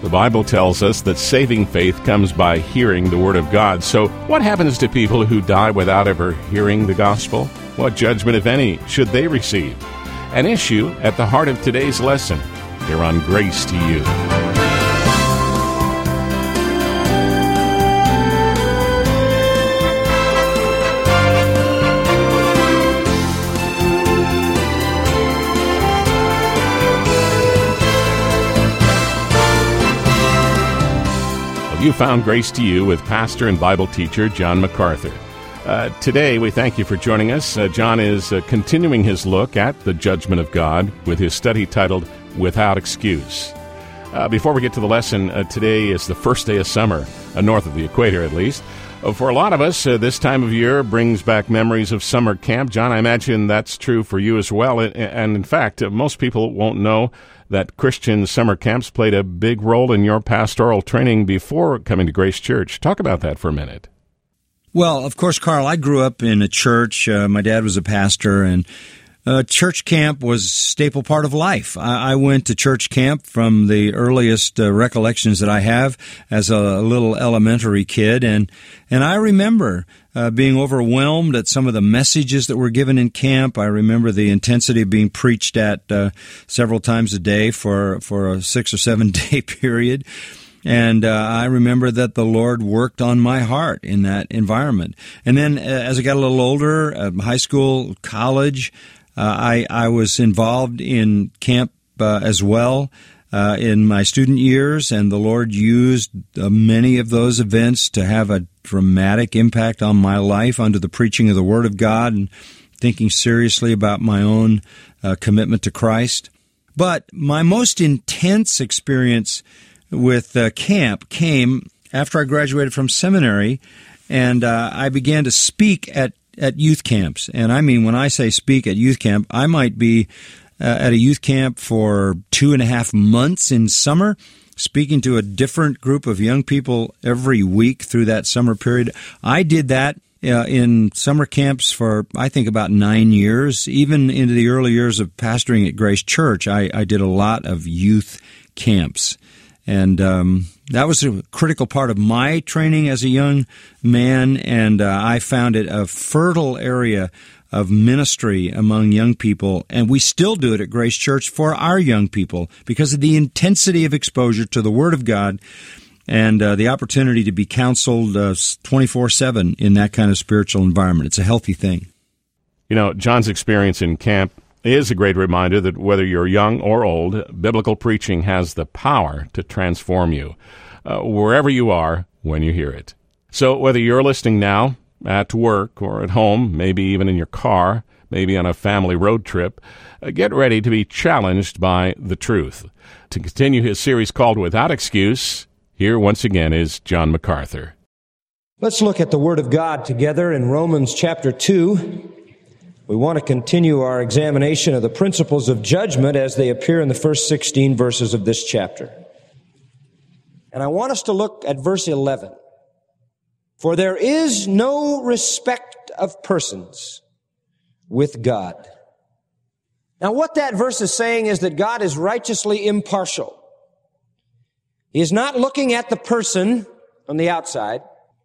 The Bible tells us that saving faith comes by hearing the Word of God. So what happens to people who die without ever hearing the gospel? What judgment, if any, should they receive? An issue at the heart of today's lesson here on Grace to You. You found Grace to You with pastor and Bible teacher John MacArthur. Today, we thank you for joining us. John is continuing his look at the judgment of God with his study titled Without Excuse. Before we get to the lesson, today is the first day of summer, north of the equator at least. For a lot of us, this time of year brings back memories of summer camp. John, I imagine that's true for you as well. And in fact, most people won't know that Christian summer camps played a big role in your pastoral training before coming to Grace Church. Talk about that for a minute. Well, of course, Carl, I grew up in a church. My dad was a pastor, and church camp was a staple part of life. I went to church camp from the earliest recollections that I have as a little elementary kid, and I remember being overwhelmed at some of the messages that were given in camp. I remember the intensity of being preached at several times a day for a 6 or 7 day period. And I remember that the Lord worked on my heart in that environment. And then as I got a little older, high school, college, I was involved in camp as well in my student years, and the Lord used many of those events to have a dramatic impact on my life under the preaching of the Word of God and thinking seriously about my own commitment to Christ. But my most intense experience with camp came after I graduated from seminary, and I began to speak at youth camps. And I mean, when I say speak at youth camp, I might be at a youth camp for 2.5 months in summer, speaking to a different group of young people every week through that summer period. I did that in summer camps for, I think, about 9 years. Even into the early years of pastoring at Grace Church, I did a lot of youth camps. And that was a critical part of my training as a young man, and I found it a fertile area of ministry among young people, and we still do it at Grace Church for our young people because of the intensity of exposure to the Word of God and the opportunity to be counseled 24/7 in that kind of spiritual environment. It's a healthy thing. You know, John's experience in camp is a great reminder that whether you're young or old, biblical preaching has the power to transform you, wherever you are when you hear it. So whether you're listening now, at work or at home, maybe even in your car, maybe on a family road trip, get ready to be challenged by the truth. To continue his series called Without Excuse, here once again is John MacArthur. Let's look at the Word of God together in Romans chapter 2. We want to continue our examination of the principles of judgment as they appear in the first 16 verses of this chapter. And I want us to look at verse 11. For there is no respect of persons with God. Now, what that verse is saying is that God is righteously impartial. He is not looking at the person on the outside.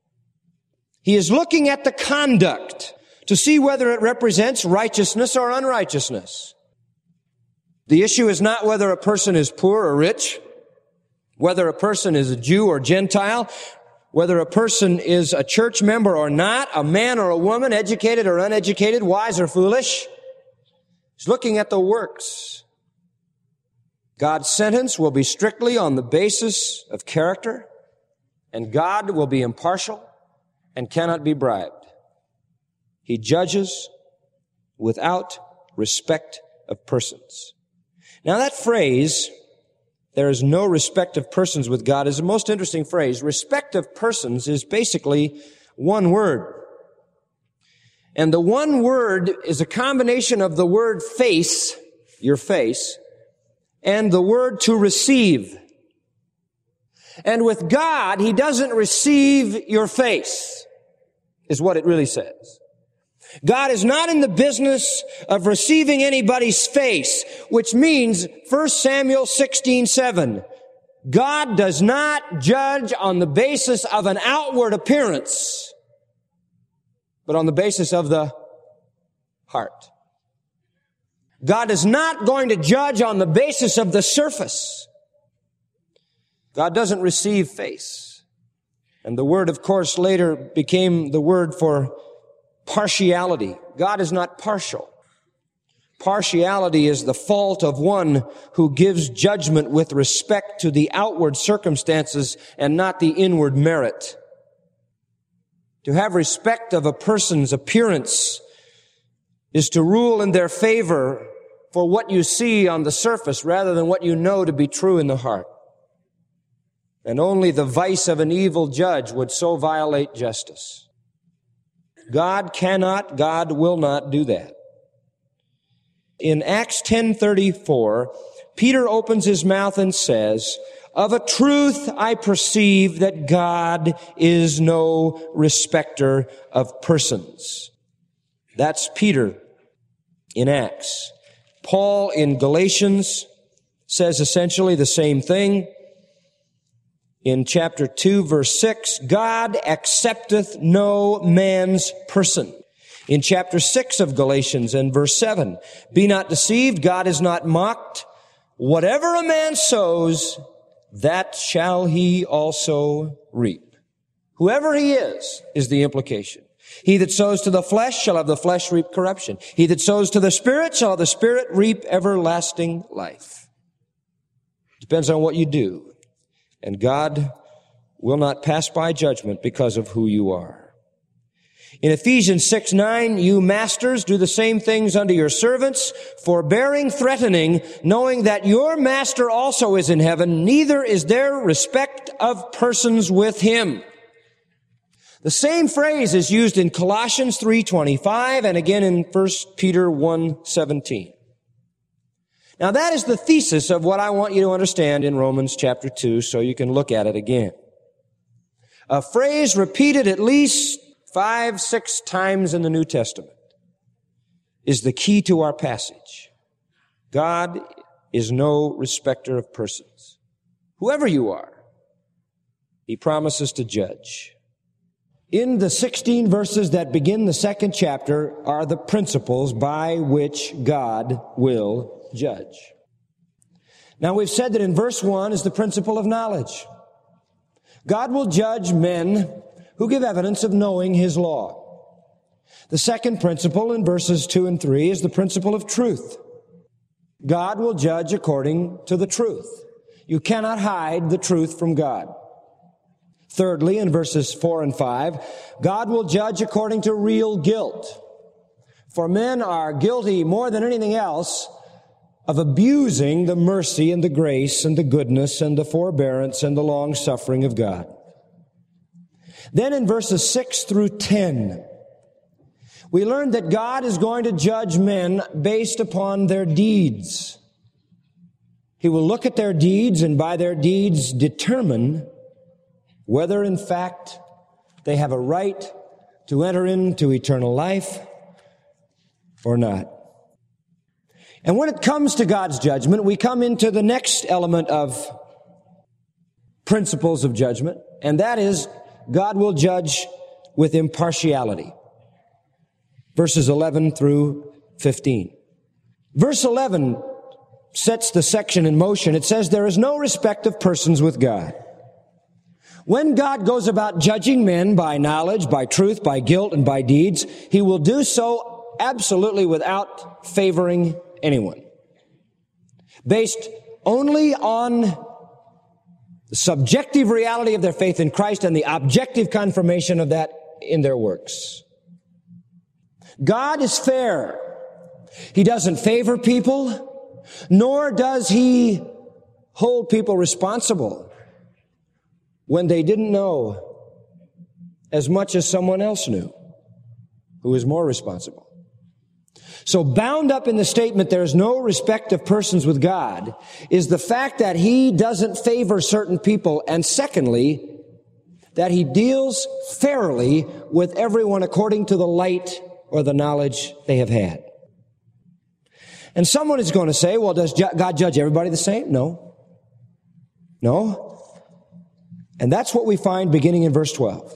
He is looking at the conduct to see whether it represents righteousness or unrighteousness. The issue is not whether a person is poor or rich, whether a person is a Jew or Gentile, whether a person is a church member or not, a man or a woman, educated or uneducated, wise or foolish. He's looking at the works. God's sentence will be strictly on the basis of character, and God will be impartial and cannot be bribed. He judges without respect of persons. Now that phrase, there is no respect of persons with God, is a most interesting phrase. Respect of persons is basically one word. And the one word is a combination of the word face, your face, and the word to receive. And with God, He doesn't receive your face, is what it really says. God is not in the business of receiving anybody's face, which means 1 Samuel 16:7. God does not judge on the basis of an outward appearance, but on the basis of the heart. God is not going to judge on the basis of the surface. God doesn't receive face. And the word, of course, later became the word for partiality. God is not partial. Partiality is the fault of one who gives judgment with respect to the outward circumstances and not the inward merit. To have respect of a person's appearance is to rule in their favor for what you see on the surface rather than what you know to be true in the heart. And only the vice of an evil judge would so violate justice. God cannot, God will not do that. In Acts 10:34, Peter opens his mouth and says, "Of a truth I perceive that God is no respecter of persons." That's Peter in Acts. Paul in Galatians says essentially the same thing. In chapter 2, verse 6, God accepteth no man's person. In chapter 6 of Galatians and verse 7, be not deceived, God is not mocked. Whatever a man sows, that shall he also reap. Whoever he is the implication. He that sows to the flesh shall of the flesh reap corruption. He that sows to the Spirit shall of the Spirit reap everlasting life. Depends on what you do. And God will not pass by judgment because of who you are. In Ephesians 6:9, you masters do the same things unto your servants, forbearing, threatening, knowing that your master also is in heaven, neither is there respect of persons with him. The same phrase is used in Colossians 3:25 and again in 1 Peter 1:17. Now that is the thesis of what I want you to understand in Romans chapter 2, so you can look at it again. A phrase repeated at least 5-6 times in the New Testament is the key to our passage. God is no respecter of persons. Whoever you are, He promises to judge. In the 16 verses that begin the second chapter are the principles by which God will judge. Now we've said that in verse 1 is the principle of knowledge. God will judge men who give evidence of knowing His law. The second principle in verses 2 and 3 is the principle of truth. God will judge according to the truth. You cannot hide the truth from God. Thirdly, in verses 4 and 5, God will judge according to real guilt. For men are guilty more than anything else of abusing the mercy and the grace and the goodness and the forbearance and the long-suffering of God. Then in verses 6 through 10, we learn that God is going to judge men based upon their deeds. He will look at their deeds and by their deeds determine whether in fact they have a right to enter into eternal life or not. And when it comes to God's judgment, we come into the next element of principles of judgment, and that is God will judge with impartiality. Verses 11 through 15. Verse 11 sets the section in motion. It says, there is no respect of persons with God. When God goes about judging men by knowledge, by truth, by guilt, and by deeds, He will do so absolutely without favoring anyone. Based only on the subjective reality of their faith in Christ and the objective confirmation of that in their works. God is fair. He doesn't favor people, nor does He hold people responsible when they didn't know as much as someone else knew who is more responsible. So bound up in the statement, there is no respect of persons with God, is the fact that He doesn't favor certain people, and secondly, that He deals fairly with everyone according to the light or the knowledge they have had. And someone is going to say, well, does God judge everybody the same? No. No. And that's what we find beginning in verse 12.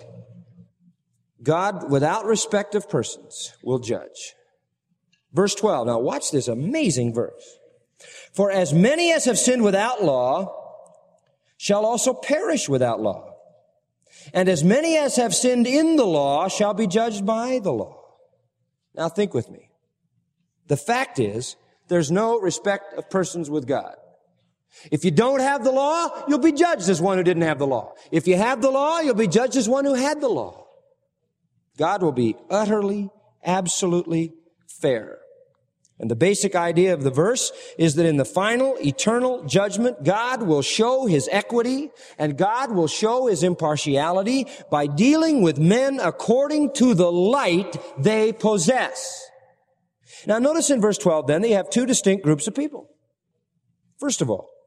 God, without respect of persons, will judge. Verse 12. Now watch this amazing verse. For as many as have sinned without law shall also perish without law. And as many as have sinned in the law shall be judged by the law. Now think with me. The fact is, there's no respect of persons with God. If you don't have the law, you'll be judged as one who didn't have the law. If you have the law, you'll be judged as one who had the law. God will be utterly, absolutely fair. And the basic idea of the verse is that in the final eternal judgment, God will show His equity and God will show His impartiality by dealing with men according to the light they possess. Now notice in verse 12 then, they have two distinct groups of people. First of all,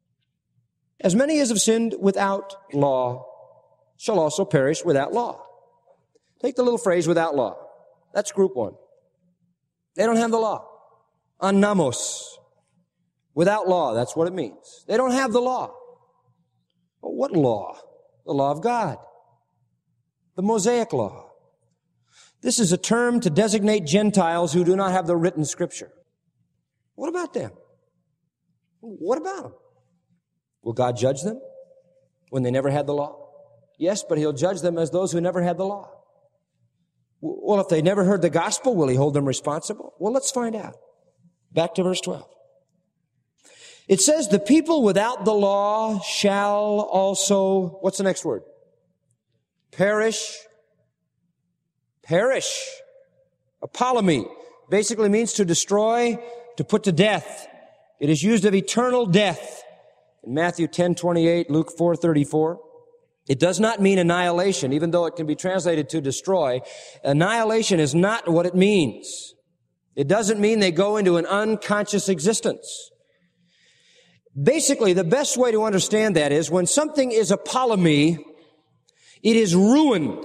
as many as have sinned without law shall also perish without law. Take the little phrase without law. That's group one. They don't have the law. Anamos. Without law, that's what it means. They don't have the law. Well, what law? The law of God. The Mosaic law. This is a term to designate Gentiles who do not have the written Scripture. What about them? What about them? Will God judge them when they never had the law? Yes, but He'll judge them as those who never had the law. Well, if they never heard the gospel, will He hold them responsible? Well, let's find out. Back to verse 12. It says, the people without the law shall also, what's the next word? Perish. Perish. Apolemy basically means to destroy, to put to death. It is used of eternal death. In Matthew 10:28, Luke 4:34. It does not mean annihilation, even though it can be translated to destroy. Annihilation is not what it means. It doesn't mean they go into an unconscious existence. Basically, the best way to understand that is when something is apolemy, it is ruined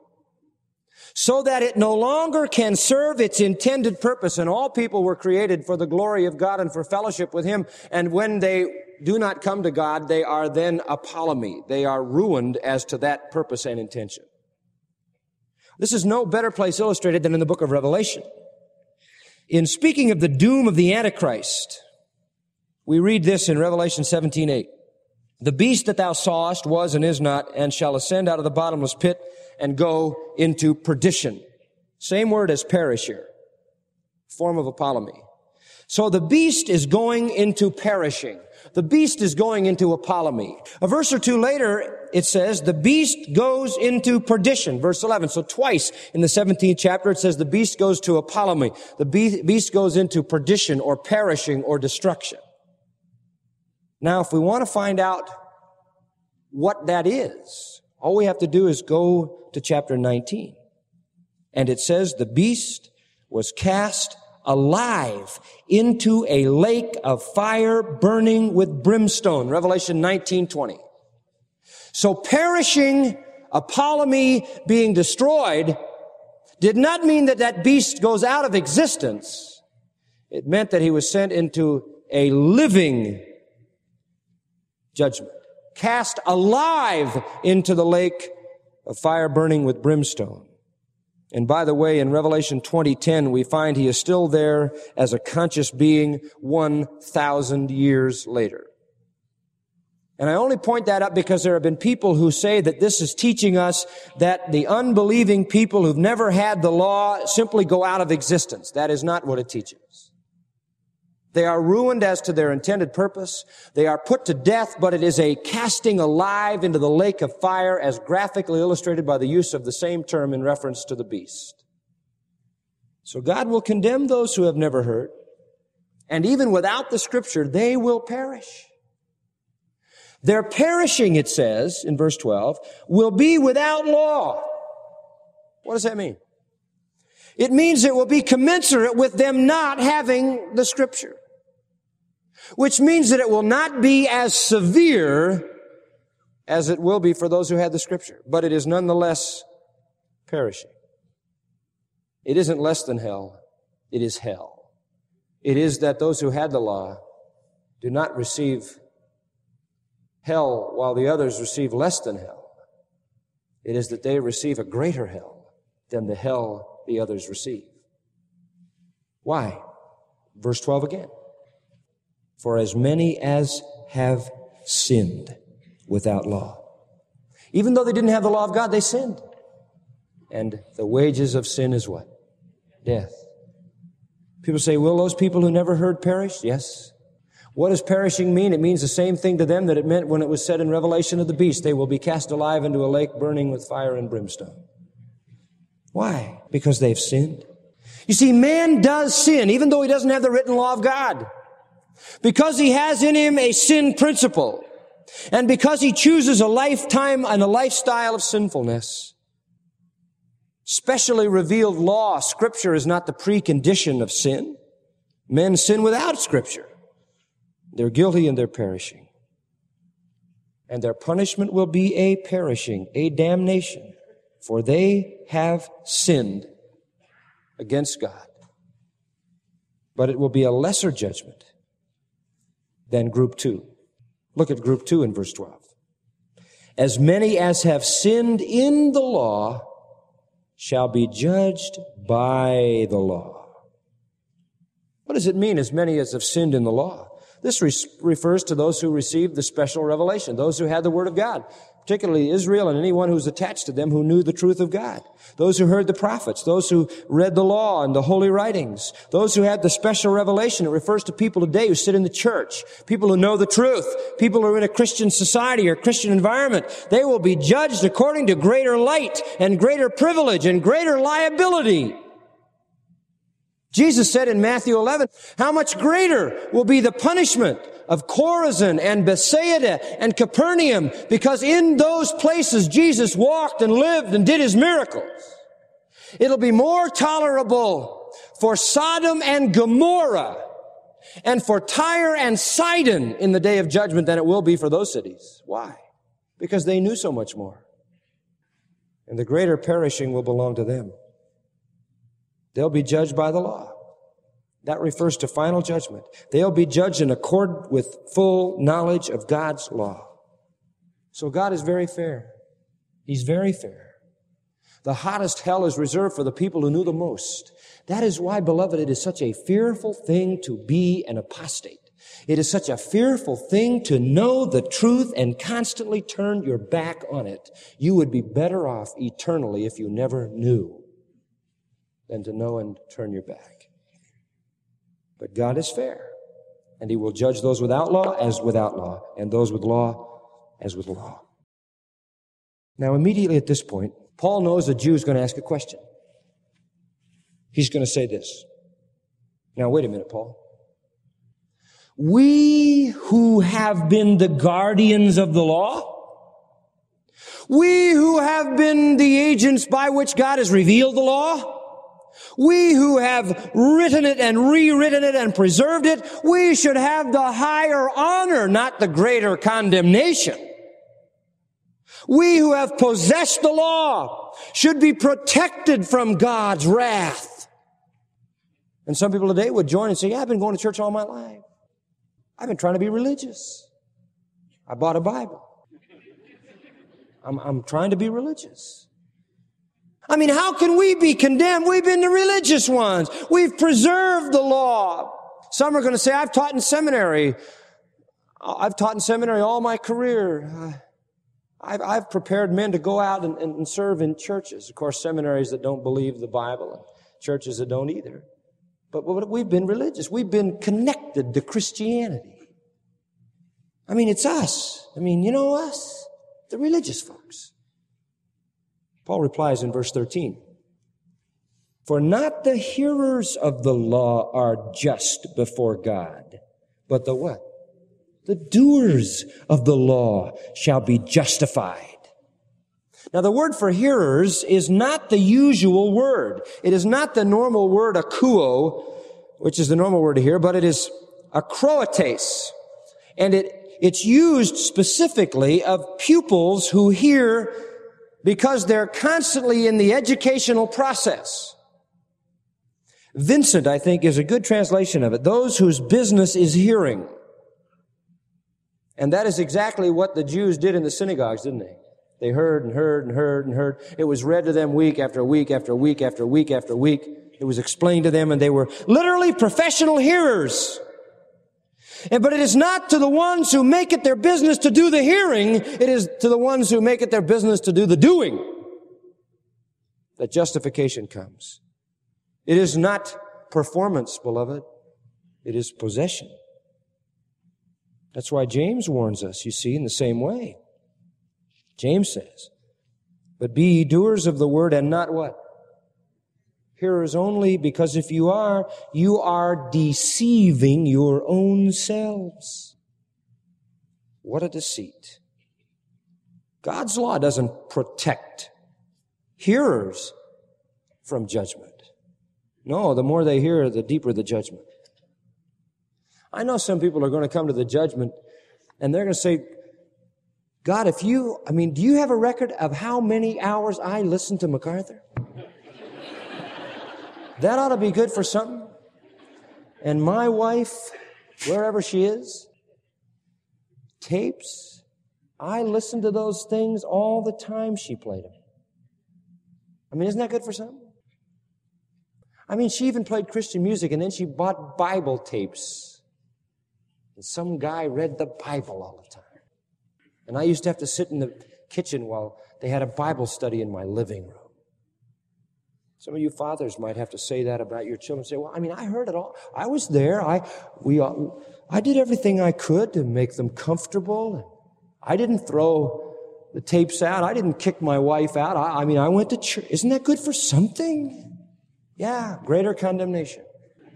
so that it no longer can serve its intended purpose. And all people were created for the glory of God and for fellowship with Him. And when they do not come to God, they are then apolemy. They are ruined as to that purpose and intention. This is no better place illustrated than in the book of Revelation. In speaking of the doom of the Antichrist, we read this in Revelation 17:8. The beast that thou sawest was and is not, and shall ascend out of the bottomless pit and go into perdition. Same word as perish here. Form of apolemy. So the beast is going into perishing. The beast is going into apolemy. A verse or two later, it says, the beast goes into perdition. Verse 11. So twice in the 17th chapter, it says the beast goes to apolemy. The beast goes into perdition or perishing or destruction. Now, if we want to find out what that is, all we have to do is go to chapter 19. And it says the beast was cast alive into a lake of fire burning with brimstone. Revelation 19:20. So perishing, apolemy, being destroyed, did not mean that that beast goes out of existence. It meant that he was sent into a living judgment, cast alive into the lake of fire burning with brimstone. And by the way, in Revelation 20:10, we find he is still there as a conscious being 1,000 years later. And I only point that up because there have been people who say that this is teaching us that the unbelieving people who've never had the law simply go out of existence. That is not what it teaches. They are ruined as to their intended purpose. They are put to death, but it is a casting alive into the lake of fire as graphically illustrated by the use of the same term in reference to the beast. So God will condemn those who have never heard. And even without the Scripture, they will perish. Their perishing, it says in verse 12, will be without law. What does that mean? It means it will be commensurate with them not having the Scripture. Which means that it will not be as severe as it will be for those who had the Scripture. But it is nonetheless perishing. It isn't less than hell. It is hell. It is that those who had the law do not receive hell while the others receive less than hell. It is that they receive a greater hell than the hell the others receive. Why? Verse 12 again. For as many as have sinned without law. Even though they didn't have the law of God, they sinned. And the wages of sin is what? Death. People say, will those people who never heard perish? Yes. What does perishing mean? It means the same thing to them that it meant when it was said in Revelation of the beast, they will be cast alive into a lake burning with fire and brimstone. Why? Because they've sinned. You see, man does sin, even though he doesn't have the written law of God. Because he has in him a sin principle, and because he chooses a lifetime and a lifestyle of sinfulness. Specially revealed law, Scripture, is not the precondition of sin. Men sin without Scripture. They're guilty and they're perishing. And their punishment will be a perishing, a damnation, for they have sinned against God. But it will be a lesser judgment than group 2. Look at group 2 in verse 12. As many as have sinned in the law shall be judged by the law. What does it mean, as many as have sinned in the law? This refers to those who received the special revelation, those who had the Word of God, particularly Israel and anyone who was attached to them who knew the truth of God. Those who heard the prophets, those who read the law and the holy writings, those who had the special revelation. It refers to people today who sit in the church, people who know the truth, people who are in a Christian society or Christian environment. They will be judged according to greater light and greater privilege and greater liability. Jesus said in Matthew 11, how much greater will be the punishment of Chorazin and Bethsaida and Capernaum, because in those places Jesus walked and lived and did His miracles. It'll be more tolerable for Sodom and Gomorrah and for Tyre and Sidon in the day of judgment than it will be for those cities. Why? Because they knew so much more. And the greater perishing will belong to them. They'll be judged by the law. That refers to final judgment. They'll be judged in accord with full knowledge of God's law. So God is very fair. He's very fair. The hottest hell is reserved for the people who knew the most. That is why, beloved, it is such a fearful thing to be an apostate. It is such a fearful thing to know the truth and constantly turn your back on it. You would be better off eternally if you never knew than to know and turn your back. But God is fair, and He will judge those without law as without law, and those with law as with law. Now, immediately at this point, Paul knows a Jew is going to ask a question. He's going to say this. Now, wait a minute, Paul. We who have been the guardians of the law, we who have been the agents by which God has revealed the law, we who have written it and rewritten it and preserved it, we should have the higher honor, not the greater condemnation. We who have possessed the law should be protected from God's wrath. And some people today would join and say, yeah, I've been going to church all my life. I've been trying to be religious. I bought a Bible. I'm trying to be religious. I mean, how can we be condemned? We've been the religious ones. We've preserved the law. Some are going to say, I've taught in seminary. I've taught in seminary all my career. I've prepared men to go out and serve in churches. Of course, seminaries that don't believe the Bible and churches that don't either. But we've been religious. We've been connected to Christianity. I mean, it's us. I mean, you know us, the religious folks. Paul replies in verse 13, for not the hearers of the law are just before God, but the what? The doers of the law shall be justified. Now, the word for hearers is not the usual word. It is not the normal word akouo, which is the normal word to hear, but it is akroates. And it's used specifically of pupils who hear because they're constantly in the educational process. Vincent, I think, is a good translation of it. Those whose business is hearing. And that is exactly what the Jews did in the synagogues, didn't they? They heard and heard and heard and heard. It was read to them week after week after week after week after week. It was explained to them, and they were literally professional hearers. But it is not to the ones who make it their business to do the hearing, it is to the ones who make it their business to do the doing that justification comes. It is not performance, beloved. It is possession. That's why James warns us, you see, in the same way. James says, but be ye doers of the word and not what? Hearers only, because if you are deceiving your own selves. What a deceit. God's law doesn't protect hearers from judgment. No, the more they hear, the deeper the judgment. I know some people are going to come to the judgment and they're going to say, God, do you have a record of how many hours I listened to MacArthur? That ought to be good for something. And my wife, wherever she is, tapes, I listen to those things all the time she played them. Isn't that good for something? She even played Christian music and then she bought Bible tapes. And some guy read the Bible all the time. And I used to have to sit in the kitchen while they had a Bible study in my living room. Some of you fathers might have to say that about your children. Say, I heard it all. I was there. I did everything I could to make them comfortable. I didn't throw the tapes out. I didn't kick my wife out. I went to church. Isn't that good for something? Yeah, greater condemnation.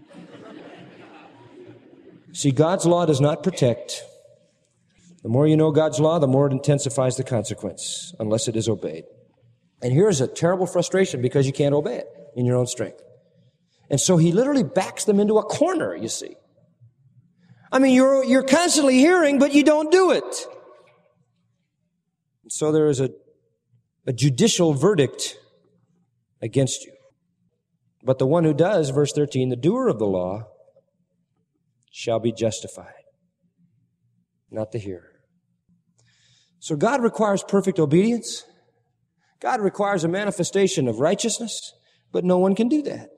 See, God's law does not protect. The more you know God's law, the more it intensifies the consequence, unless it is obeyed. And here's a terrible frustration because you can't obey it in your own strength. And so he literally backs them into a corner, you see. You're constantly hearing, but you don't do it. And so there is a judicial verdict against you. But the one who does, verse 13, the doer of the law shall be justified, not the hearer. So God requires perfect obedience. God requires a manifestation of righteousness, but no one can do that.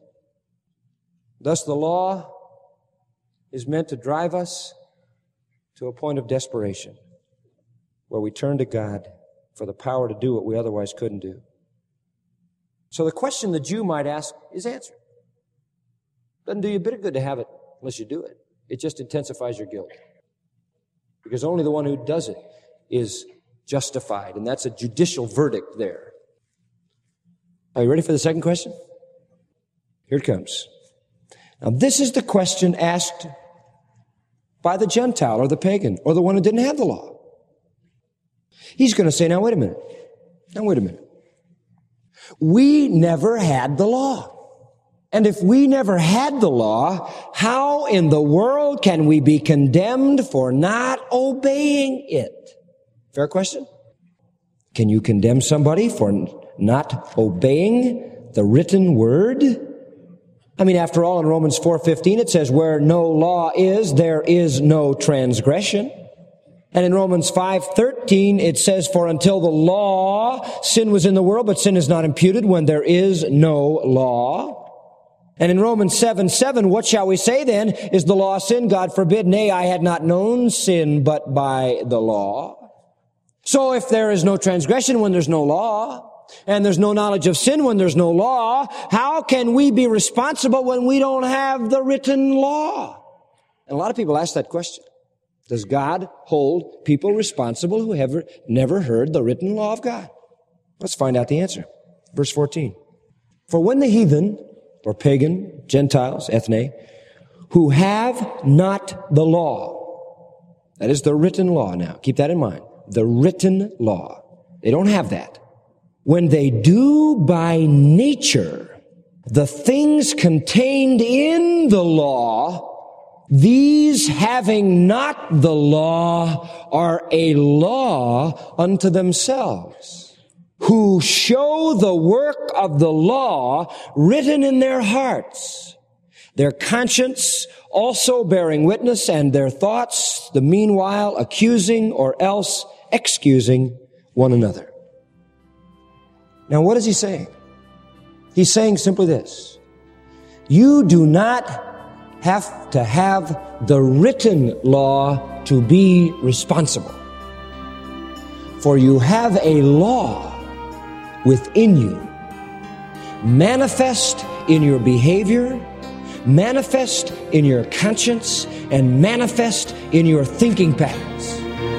Thus the law is meant to drive us to a point of desperation where we turn to God for the power to do what we otherwise couldn't do. So the question the Jew might ask is answered. Doesn't do you a bit of good to have it unless you do it. It just intensifies your guilt. Because only the one who does it is justified, and that's a judicial verdict there. Are you ready for the second question? Here it comes. Now, this is the question asked by the Gentile or the pagan or the one who didn't have the law. He's going to say, now wait a minute. We never had the law. And if we never had the law, how in the world can we be condemned for not obeying it? Fair question? Can you condemn somebody for not obeying the written word? After all, in Romans 4:15 it says, where no law is, there is no transgression. And in Romans 5:13 it says, for until the law, sin was in the world, but sin is not imputed when there is no law. And in Romans 7:7, what shall we say then? Is the law sin? God forbid. Nay, I had not known sin but by the law. So if there is no transgression when there's no law, and there's no knowledge of sin when there's no law, how can we be responsible when we don't have the written law? And a lot of people ask that question. Does God hold people responsible who have never heard the written law of God? Let's find out the answer. Verse 14. For when the heathen, or pagan, Gentiles, ethne, who have not the law, that is the written law now, keep that in mind, the written law, they don't have that. When they do by nature the things contained in the law, these having not the law are a law unto themselves, who show the work of the law written in their hearts, their conscience also bearing witness, and their thoughts the meanwhile accusing or else excusing one another. Now, what is he saying? He's saying simply this: you do not have to have the written law to be responsible, for you have a law within you, manifest in your behavior, manifest in your conscience, and manifest in your thinking patterns.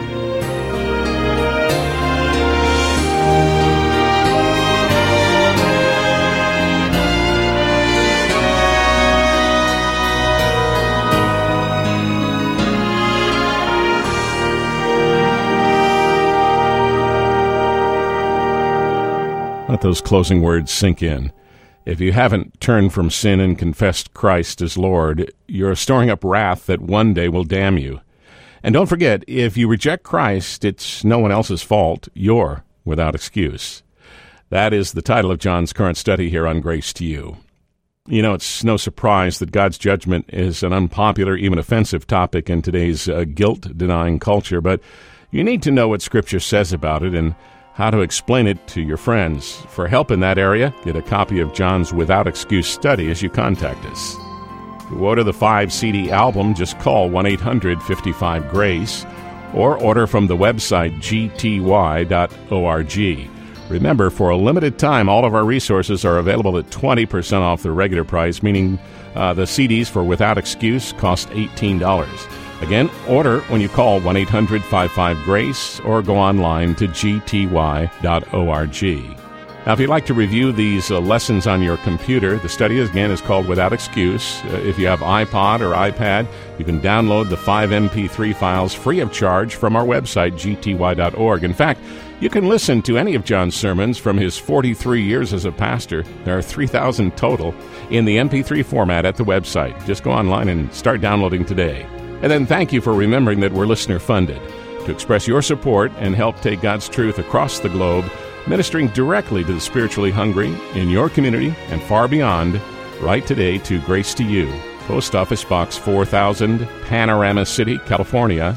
Let those closing words sink in. If you haven't turned from sin and confessed Christ as Lord, you're storing up wrath that one day will damn you. And don't forget, if you reject Christ, it's no one else's fault. You're without excuse. That is the title of John's current study here on Grace to You. You know, it's no surprise that God's judgment is an unpopular, even offensive topic in today's guilt-denying culture, but you need to know what Scripture says about it and how to explain it to your friends. For help in that area, get a copy of John's Without Excuse study as you contact us. To order the 5-CD album, just call 1-800-55-GRACE or order from the website gty.org. Remember, for a limited time, all of our resources are available at 20% off the regular price, meaning the CDs for Without Excuse cost $18. Again, order when you call 1-800-55-GRACE or go online to gty.org. Now, if you'd like to review these lessons on your computer, the study, again, is called Without Excuse. If you have iPod or iPad, you can download the 5 MP3 files free of charge from our website, gty.org. In fact, you can listen to any of John's sermons from his 43 years as a pastor. There are 3,000 total in the MP3 format at the website. Just go online and start downloading today. And then thank you for remembering that we're listener-funded. To express your support and help take God's truth across the globe, ministering directly to the spiritually hungry in your community and far beyond, write today to Grace to You, Post Office Box 4000, Panorama City, California,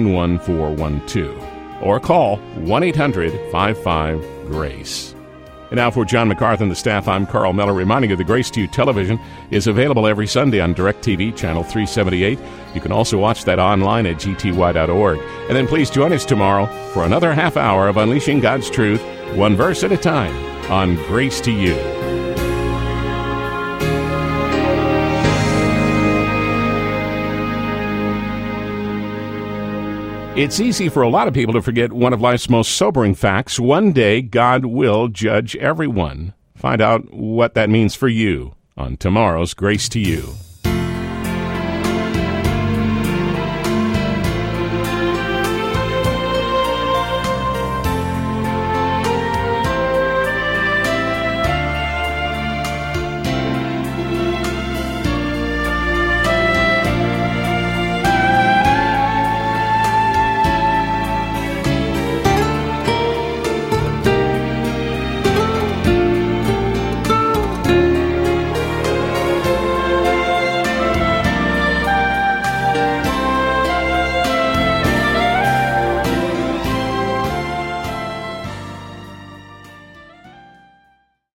91412. Or call 1-800-55-GRACE. And now for John MacArthur and the staff, I'm Carl Miller, reminding you the Grace to You television is available every Sunday on DirecTV, Channel 378. You can also watch that online at gty.org. And then please join us tomorrow for another half hour of Unleashing God's Truth, one verse at a time, on Grace to You. It's easy for a lot of people to forget one of life's most sobering facts. One day, God will judge everyone. Find out what that means for you on tomorrow's Grace to You.